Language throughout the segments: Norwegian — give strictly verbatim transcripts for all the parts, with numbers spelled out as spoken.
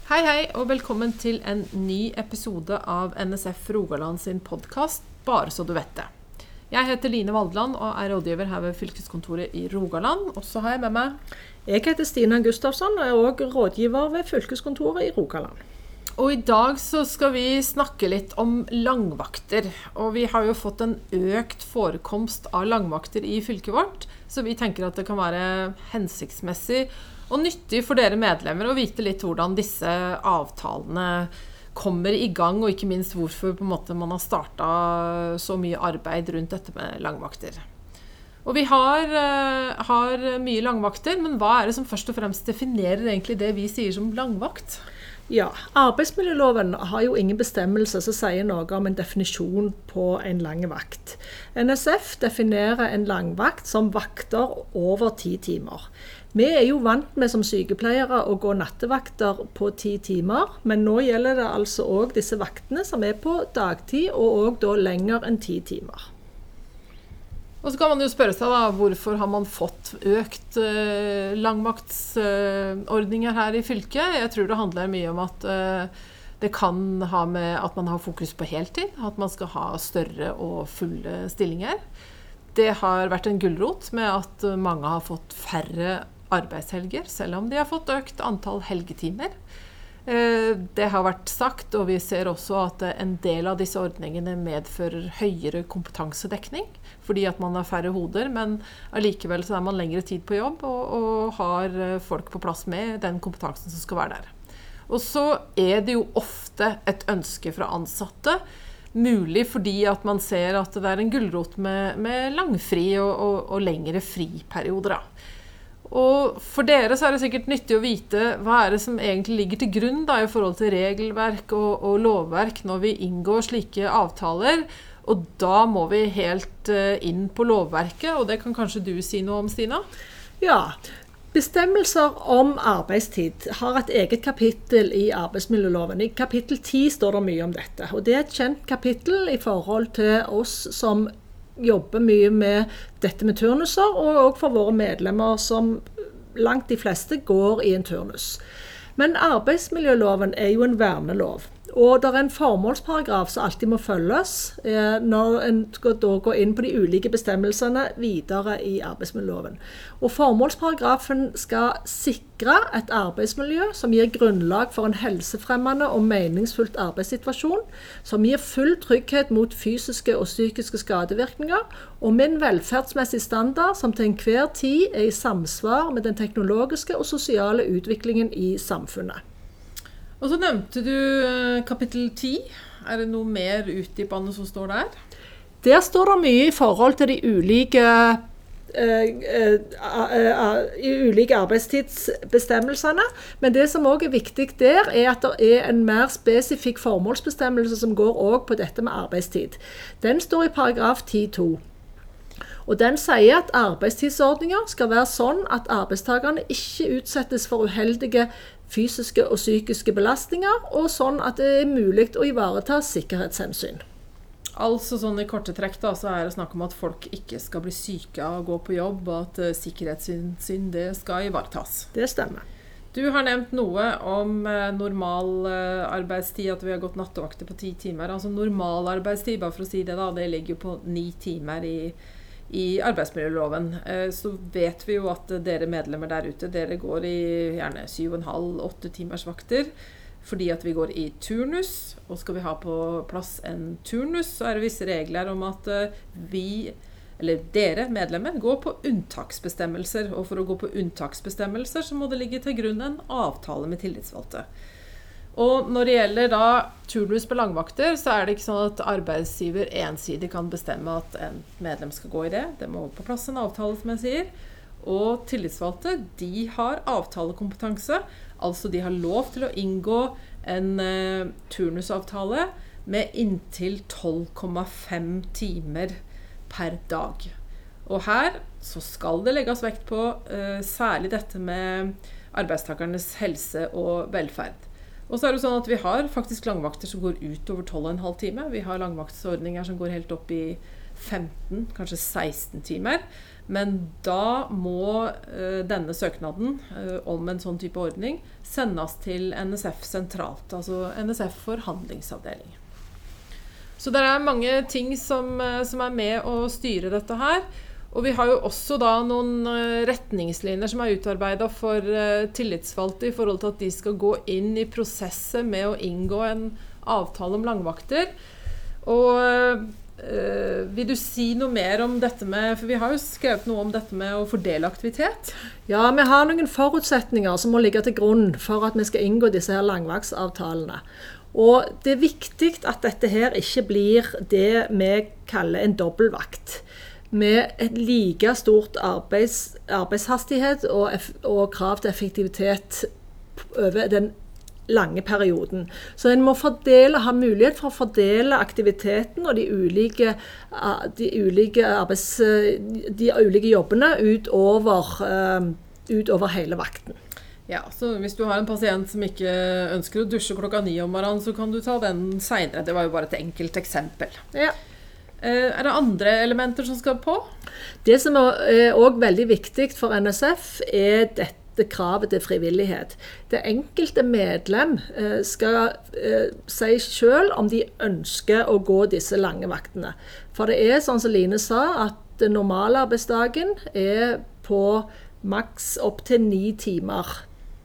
Hei hei og velkommen til en ny episode av N S F Rogaland sin podcast, Bare så du vet det. Jeg heter Line Valdeland og er rådgiver her ved fylkeskontoret i Rogaland, og så har jeg med meg... Jeg heter Stina Gustafsson og er også rådgiver ved fylkeskontoret i Rogaland. Og i dag så skal vi snakke litt om langvakter, og vi har jo fått en økt forekomst av langvakter i fylket vårt, så vi tenker at det kan være hensiktsmessig og nyttig for dere medlemmer å vite litt hvordan disse avtalene kommer i gang, og ikke minst hvorfor på en måte man har startet så mye arbeid rundt dette med langvakter. Og vi har, har mye langvakter, men hva er det som først og fremst definerer egentlig det vi sier som langvakt? Ja, arbeidsmiljøloven har jo ingen bestemmelse som sier noe om en definisjon på en lang vakt. N S F definerer en langvakt som vakter over ti timer. Vi er jo vant med som sykepleiere å gå nattevakter på ti timer, men nå gjelder det altså også disse vaktene som er på dagtid og også da lenger enn ti timer. Og så kan man jo spørre seg da, hvorfor har man fått økt eh, langvaktsordninger her i fylket? Jeg tror det handler mye om at eh, det kan ha med at man har fokus på heltid, at man skal ha større og fulle stillinger. Det har vært en gulrot med at mange har fått færre arbeidshelger, selv om de har fått økt antall helgetimer. Det har vært sagt, og vi ser også at en del av disse ordningene medfører høyere kompetansedekning, fordi at man har færre hoder, men allikevel så er man lengre tid på jobb og, og har folk på plass med den kompetansen som skal være der. Og så er det jo ofte et ønske fra ansatte, mulig fordi at man ser at det er en gulrot med, med langfri og, og, og lengre friperioder da. Og for dere så er det sikkert nyttig å vite hva er det som egentlig ligger til grunn da, i forhold til regelverk og, og lovverk når vi inngår slike avtaler, og da må vi helt uh, inn på lovverket, og det kan kanskje du si noe om, Stina? Ja, bestemmelser om arbeidstid har et eget kapittel i arbeidsmiljøloven. I kapittel ti står det mye om dette, og det er et kjent kapittel i forhold til oss som jobber mye med dette med turnuser, og også for våre medlemmer som langt de fleste går i en turnus. Men arbeidsmiljøloven er jo en vernelov, og det er en formålsparagraf som alltid må følges eh, når en skal da gå inn på de ulike bestemmelsene videre i arbeidsmiljøloven. Og formålsparagrafen skal sikre et arbeidsmiljø som gir grunnlag for en helsefremmende og meningsfullt arbeidssituasjon, som gir full trygghet mot fysiske og psykiske skadevirkninger, og med en velferdsmessig standard som til enhver tid er i samsvar med den teknologiske og sosiale utviklingen i samfunnet. Og så nevnte du kapittel ti. Er det noe mer utdypende som står der? Der står det mye i forhold til de ulike, uh, uh, uh, uh, ulike arbeidstidsbestemmelsene, men det som også er viktig der er at det er en mer spesifikk formålsbestemmelse som går også på dette med arbeidstid. Den står i paragraf ti punkt to. Og den sier at arbeidstidsordninger skal være sånn at arbeidstakerne ikke utsettes for uheldige fysiske og psykiske belastninger, og sånn at det er mulig å ivareta sikkerhetshensyn. Altså sånn i korte trekk da, så er det snakk om at folk ikke skal bli syke av å gå på jobb, og at uh, sikkerhetshensyn det skal ivaretas. Det stemmer. Du har nevnt noe om uh, normal uh, arbeidstid, at vi har gått nattevakter på ti timer. Altså normal arbeidstid, bare for å si det da, det ligger jo på ni timer i I arbeidsmiljøloven. Så vet vi jo at dere medlemmer der ute, dere går i gjerne syv og en halv, åtte timers vakter, fordi at vi går i turnus, og skal vi ha på plass en turnus, så er det visse regler om at vi, eller dere medlemmer, går på unntaksbestemmelser, og for å gå på unntaksbestemmelser så må det ligge til grunn en avtale med tillitsvalgte. Og når det gjelder da turnus på langvakter, så er det ikke sånn at arbeidsgiver ensidig kan bestemme at en medlem skal gå i det. Det må på plass en avtale, som jeg sier. Og tillitsvalgte, de har avtalekompetanse, altså de har lov til å inngå en uh, turnusavtale med inntil tolv komma fem timer per dag. Og her så skal det legges vekt på uh, særlig dette med arbeidstakernes helse og velferd. Og så er det sånn at vi har faktisk langvakter som går ut over tolv komma fem time. Vi har langvaktsordninger som går helt opp i femten, kanskje seksten timer. Men da må uh, denne søknaden uh, om en sånn type ordning sendes til N S F sentralt, altså N S F forhandlingsavdeling. Så det er mange ting som, uh, som er med å styre dette her. Og vi har jo også da noen uh, retningslinjer som er utarbeidet for uh, tillitsvalgte i forhold til at de skal gå inn i prosesset med å inngå en avtale om langvakter. Og uh, Uh, vil du si noe mer om dette med, for vi har jo skrevet noe om dette med å fordele aktivitet? Ja, vi har noen forutsetninger som må ligge til grunn for at vi skal inngå disse her langvaktsavtalene. Og det er viktig at dette her ikke blir det vi kaller en dobbeltvakt, med et like stort arbeids, arbeidshastighet og, og krav til effektivitet over den lange perioden. Så en må fordele, ha mulighet for å fordele aktiviteten og de ulike, de ulike, arbeids, de ulike jobbene utover, uh, utover hele vakten. Ja, så hvis du har en pasient som ikke ønsker å dusje klokka ni om morgenen, så kan du ta den senere. Det var jo bare et enkelt eksempel. Ja. Uh, er det andre elementer som skal på? Det som er også veldig viktig for N S F er dette kravet til frivillighet. Det enkelte medlem eh, skal eh, si selv om de ønsker å gå disse lange vaktene. For det er, sånn som Line sa, at normalarbeidsdagen er på maks opp til ni timer.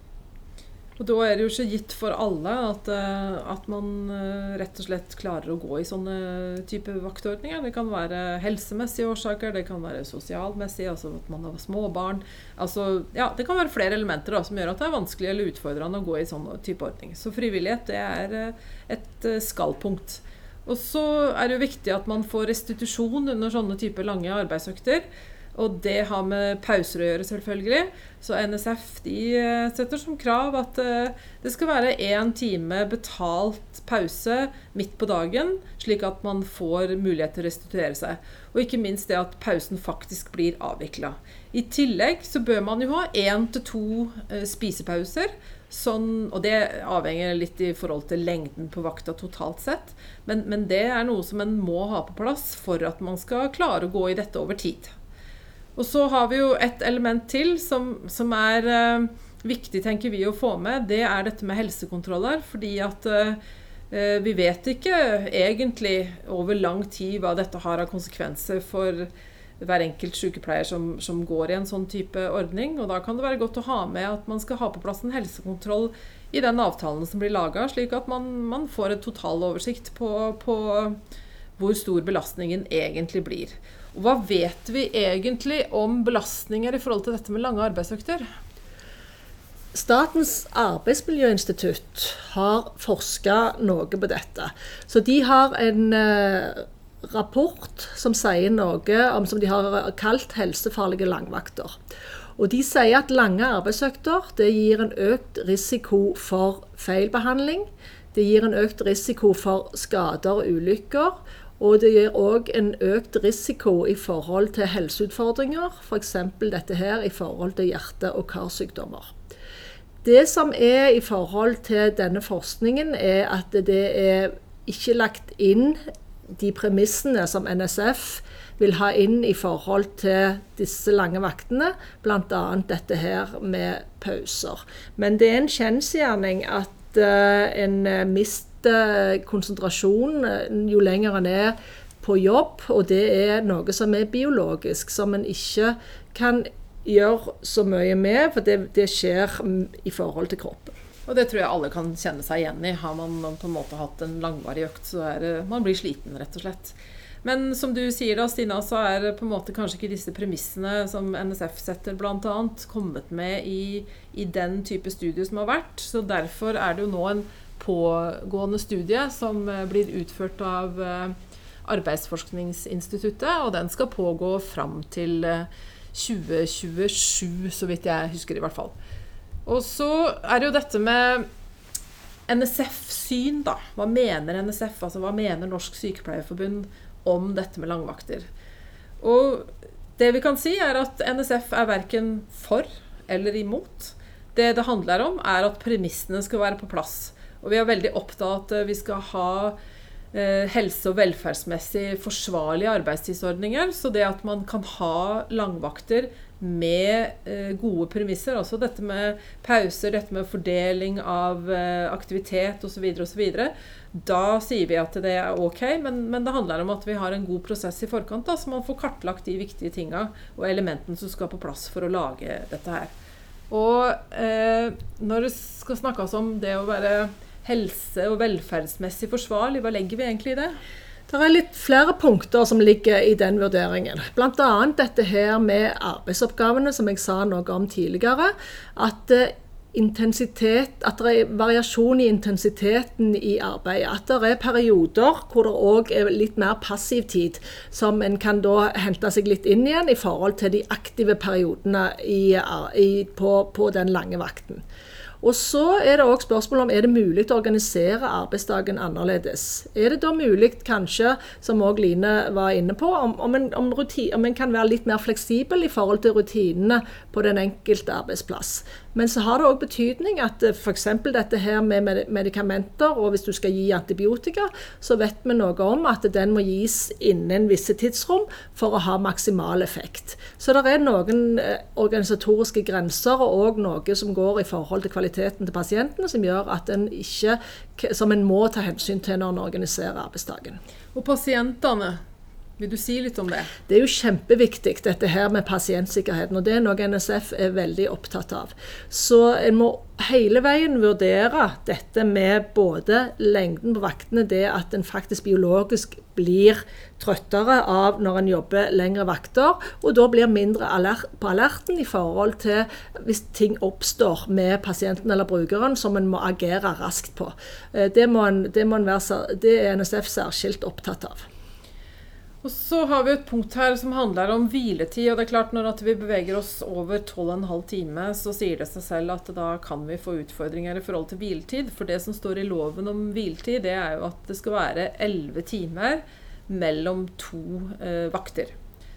Og da er det jo ikke gitt for alle at, at man rett og slett klarer å gå i sånne type vaktordninger. Det kan være helsemessige årsaker, det kan være sosialmessige, altså at man har småbarn. Altså, ja, det kan være flere elementer da, som gjør at det er vanskelig eller utfordrende å gå i sånne type ordning. Så frivillighet, det er et skallpunkt. Og så er det jo viktig at man får restitusjon under sånne type lange arbeidsøkter. Og det har med pauser å gjøre selvfølgelig. Så N S F de setter som krav at det skal være en time betalt pause midt på dagen, slik at man får mulighet til å restituere seg. Og ikke minst det at pausen faktisk blir avviklet. I tillegg så bør man jo ha en til to spisepauser, sånn, og det avhenger litt i forhold til lengden på vakta totalt sett. Men, men det er noe som man må ha på plass for at man skal klare å gå i dette over tid. Og så har vi jo et element til som, som er uh, viktig, tenker vi, å få med. Det er dette med helsekontroller, fordi at uh, vi vet ikke egentlig over lang tid hva dette har av konsekvenser for hver enkelt sykepleier som, som går i en sånn type ordning. Og da kan det være godt å ha med at man skal ha på plass en helsekontroll i den avtalen som blir laget, slik at man, man får en total oversikt på, på hvor stor belastningen egentlig blir. Og hva vet vi egentlig om belastninger i forhold til dette med lange arbeidsøkter? Statens arbeidsmiljøinstitutt har forsket noe på dette. Så de har en eh, rapport som sier noe om, som de har kalt helsefarlige langvakter. Og de sier at lange arbeidsøkter det gir en økt risiko for feilbehandling, det gir en økt risiko for skader og ulykker, og det gir også en økt risiko i forhold til helseutfordringer, for eksempel dette her i forhold til hjerte- og karsykdommer. Det som er i forhold til denne forskningen er at det er ikke lagt inn de premissene som N S F vil ha inn i forhold til disse lange vaktene, blant annet dette her med pauser. Men det er en kjensgjerning at uh, en mister konsentrasjon jo lenger en er på jobb, og det er noe som er biologisk, som en ikke kan gjøre så mye med, for det, det skjer i forhold til kroppen. Og det tror jeg alle kan kjenne seg igjen i. Har man på en måte hatt en langvarig økt, så er det, man blir sliten rett og slett. Men som du sier da, Stina, så er på en måte kanskje ikke disse premissene som N S F setter blant annet kommet med i, i den type studie som har vært, så derfor er det jo nå en pågående studie som blir utført av Arbeidsforskningsinstituttet, og den skal pågå fram til tjue tjuesju, så vidt jeg husker i hvert fall. Og så er det jo dette med N S F-syn da. Hva mener N S F, altså hva mener Norsk Sykepleierforbund om dette med langvakter? Og det vi kan si er at N S F er hverken for eller imot. Det det handler om er at premissene skal være på plass. Og vi er veldig opptatt av at vi skal ha eh, helse- og velferdsmessig forsvarlige arbeidstidsordninger, så det at man kan ha langvakter med eh, gode premisser, altså dette med pauser, dette med fordeling av eh, aktivitet og så videre og så videre, da sier vi at det er ok, men, men det handler om at vi har en god prosess i forkant, da, så man får kartlagt de viktige tingene og elementene som skal på plass for å lage dette her. Og eh, når det skal snakkes om det å være helse- og velferdsmessig forsvarlig, hva legger vi egentlig i det? Det er litt flere punkter som ligger i den vurderingen. Blant annet dette her med arbeidsoppgavene, som jeg sa noe om tidligere, at intensitet, at det er variasjon i intensiteten i arbeidet, at det er perioder hvor det også er litt mer passiv tid, som en kan da hente seg litt inn igjen i forhold til de aktive periodene i, i, på, på den lange vakten. Og så er det også spørsmål om er det mulig å organisere arbeidsdagen annerledes. Er det da mulig kanskje, som også Line var inne på, om, om, en, om, rutin, om en kan være litt mer fleksibel i forhold til rutinene på den enkelte arbeidsplass. Men så har det også betydning at for eksempel dette her med medikamenter, og hvis du skal gi antibiotika, så vet vi noe om at den må gis innen visse tidsrom for å ha maksimal effekt. Så det er noen organisatoriske grenser og også noe som går i forhold til kvaliteten til pasientene, som gjør at en ikke, som en må ta hensyn til når en organiserer arbeidsdagen. Og pasientene, vil du si litt om det? Det er jo kjempeviktig dette her med pasientsikkerheten, og det er noe N S F er veldig opptatt av. Så en må hele veien vurdere dette med både lengden på vaktene, det at en faktisk biologisk blir trøttere av når en jobber lengre vakter, og da blir mindre alert, på alerten i forhold til hvis ting oppstår med pasienten eller brukeren som en må agere raskt på. Det, må en, det, må en være, det er N S F særskilt opptatt av. Og så har vi et punkt her som handler om hviletid, og det er klart når vi beveger oss over tolv og en halv time, så sier det seg selv at da kan vi få utfordringer i forhold til hviletid, for det som står i loven om hviletid, det er jo at det skal være elleve timer mellom to eh, vakter.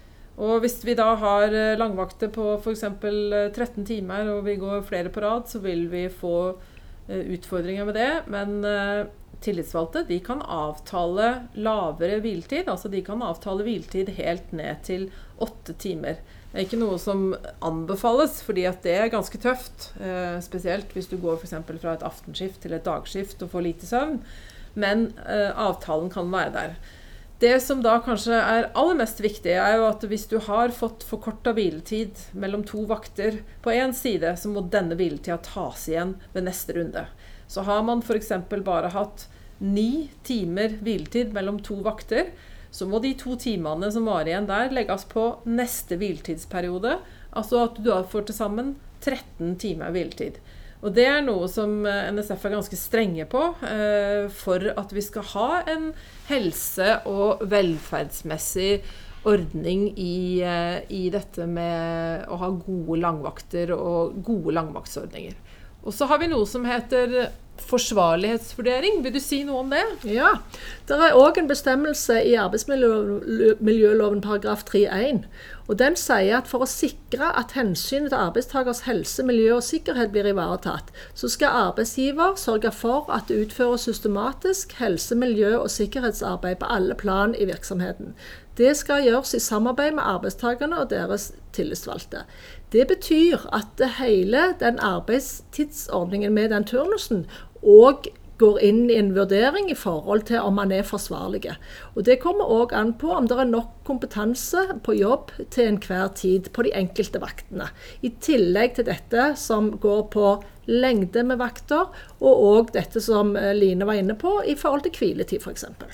Og hvis vi da har langvakter på for eksempel tretten timer, og vi går flere på rad, så vil vi få eh, utfordringer med det, men eh, tillitsvalgte, de kan avtale lavere hviletid, altså de kan avtale hviletid helt ned til åtte timer. Det er ikke noe som anbefales, fordi at det er ganske tøft, eh, spesielt hvis du går for eksempel fra et aftenskift til et dagskift og får lite søvn, men eh, avtalen kan være der. Det som da kanskje er aller mest viktig, er jo at hvis du har fått forkortet hviletid mellom to vakter på en side, så må denne hviletida tas igjen ved neste runde. Så har man for eksempel bare hatt ni timer hviletid mellom to vakter, så må de to timene som var igjen der legges på neste hviletidsperiode, altså at du da får til sammen tretten timer hviletid. Og det er noe som N S F er ganske strenge på, eh, for at vi skal ha en helse- og velferdsmessig ordning i, eh, i dette med å ha gode langvakter og gode langvaktsordninger. Og så har vi noe som heter forsvarlighetsvurdering. Vil du si noe om det? Ja, det er også en bestemmelse i arbeidsmiljøloven paragraf tre punkt én. Og den sier at for å sikre at hensynet til arbeidstakers helse, miljø og sikkerhet blir ivaretatt, så skal arbeidsgiver sørge for at det utføres systematisk helse-, miljø- og sikkerhetsarbeid på alle plan i virksomheten. Det skal gjøres i samarbeid med arbeidstakerne og deres tillitsvalgte. Det betyr at hele den arbeidstidsordningen med den turnusen og går inn i en vurdering i forhold til om man er forsvarlige. Og det kommer også an på om det er nok kompetanse på jobb til enhver tid på de enkelte vaktene. I tillegg til dette som går på lengde med vakter, og også dette som Line var inne på i forhold til hviletid for eksempel.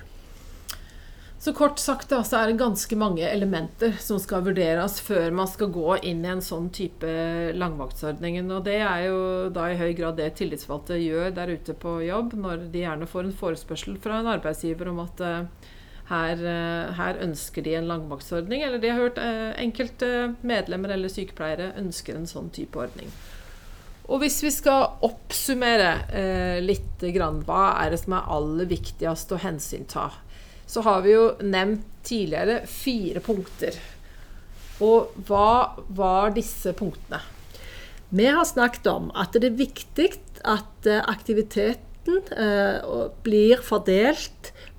Så kort sagt da, så er det ganske mange elementer som skal vurderes før man skal gå inn i en sånn type langvaktsordning. Og det er jo da i høy grad det tillitsvalgte gjør der ute på jobb, når de gjerne får en forespørsel fra en arbeidsgiver om at uh, her, uh, her ønsker de en langvaktsordning, eller de har hørt uh, enkelte medlemmer eller sykepleiere ønsker en sånn type ordning. Og hvis vi skal oppsummere uh, litt grann, hva er det som er aller viktigst å hensynta? Så har vi jo nevnt tidligere fire punkter. Og hva var disse punktene? Vi har snakket om at det er viktig at aktiviteten eh, blir fordelt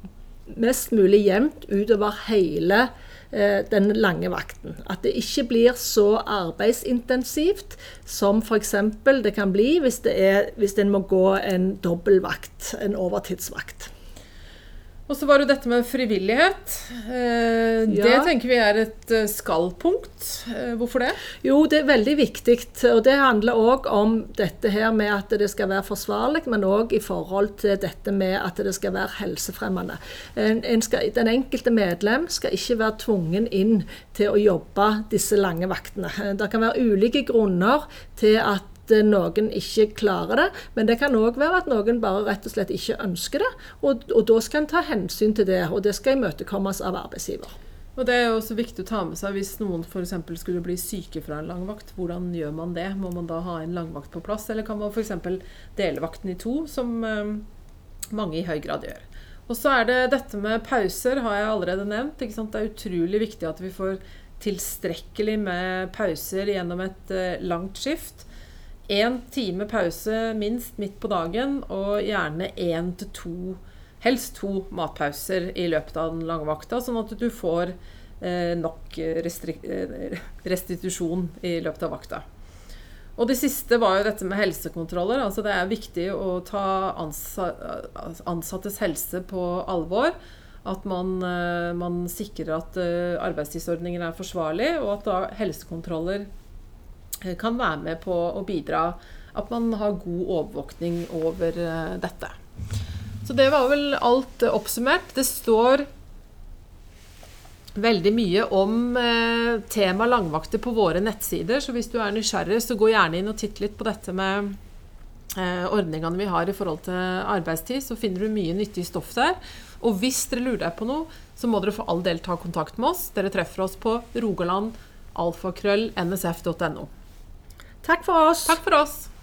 mest mulig jevnt utover hele eh, den lange vakten. At det ikke blir så arbeidsintensivt som for eksempel det kan bli hvis, det er, hvis en må gå en dobbeltvakt, en overtidsvakt. Og så var det dette med frivillighet. Eh, Ja. Det tenker vi er et eh, skallpunkt. Eh, hvorfor det? Jo, det er veldig viktig, og det handler også om dette her med at det skal være forsvarlig, men også i forhold til dette med at det skal være helsefremmende. En, en skal, den enkelte medlem skal ikke være tvungen inn til å jobbe disse lange vaktene. Det kan være ulike grunner til at noen ikke klarer det, men det kan også være at noen bare rett og slett ikke ønsker det, og, og da skal en ta hensyn til det, og det skal imøtekommes av arbeidsgiver. Og det er jo også viktig å ta med seg hvis noen for eksempel skulle bli syke fra en langvakt. Hvordan gjør man det? Må man da ha en langvakt på plass, eller kan man for eksempel dele vakten i to, som eh, mange i høy grad gjør? Og så er det dette med pauser, har jeg allerede nevnt. Ikke sant? Det er utrolig viktig at vi får tilstrekkelig med pauser gjennom et eh, langt skift. En time pause minst midt på dagen, og gjerne en til to, helst to matpauser i løpet av den lange vakta, sånn at du får eh, nok restri- restitusjon i løpet av vakta. Og det siste var jo dette med helsekontroller. Altså det er viktig å ta ansa- ansattes helse på alvor, at man, eh, man sikrer at eh, arbeidstidsordningen er forsvarlig, og at da helsekontroller kan være med på å bidra at man har god overvåkning over uh, dette. Så det var vel alt uh, oppsummert. Det står veldig mye om uh, tema langvakter på våre nettsider, så hvis du er nysgjerrig, så gå gjerne inn og titt litt på dette med uh, ordningene vi har i forhold til arbeidstid, så finner du mye nyttig stoff der. Og hvis dere lurer deg på noe, så må dere for all del ta kontakt med oss. Dere treffer oss på rogaland alfakrøll n s f punktum n o. Takk for oss! Takk for oss!